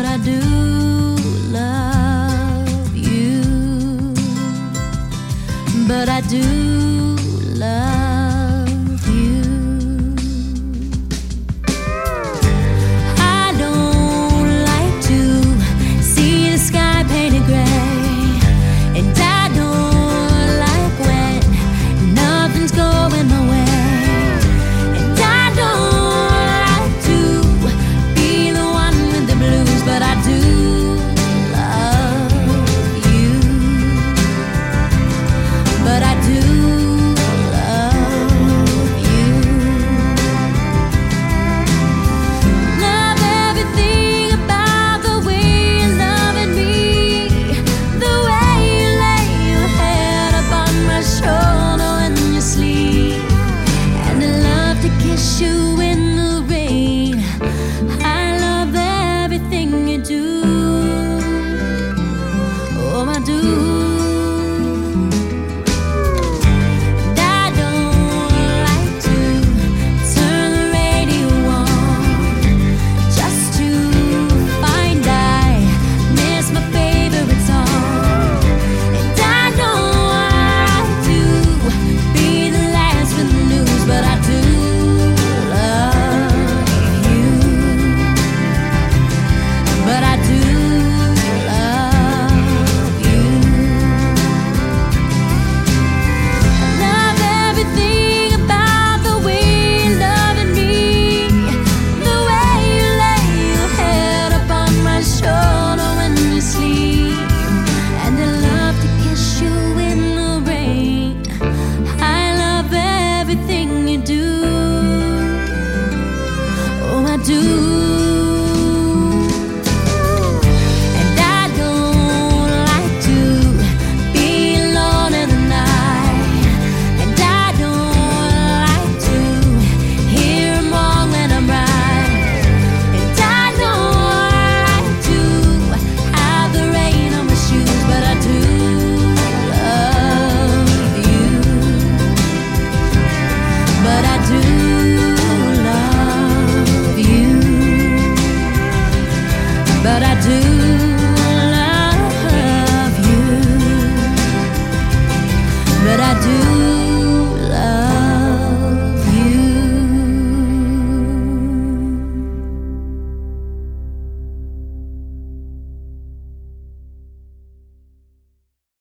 but I do love you. But I do love you. I don't like to see the sky painted gray, and I don't like when nothing's going my way. And I don't like to be the one with the blues, but I do love you. But I do love you. Love everything about the way you're loving me, the way you lay your head upon my shoulder when you sleep, and I love to kiss you in the rain. I love everything you do. Oh, I do. Do. And I don't like to be alone in the night, and I don't like to hear them wrong when I'm right, and I don't like to have the rain on my shoes, but I do love you. But I do. But I do.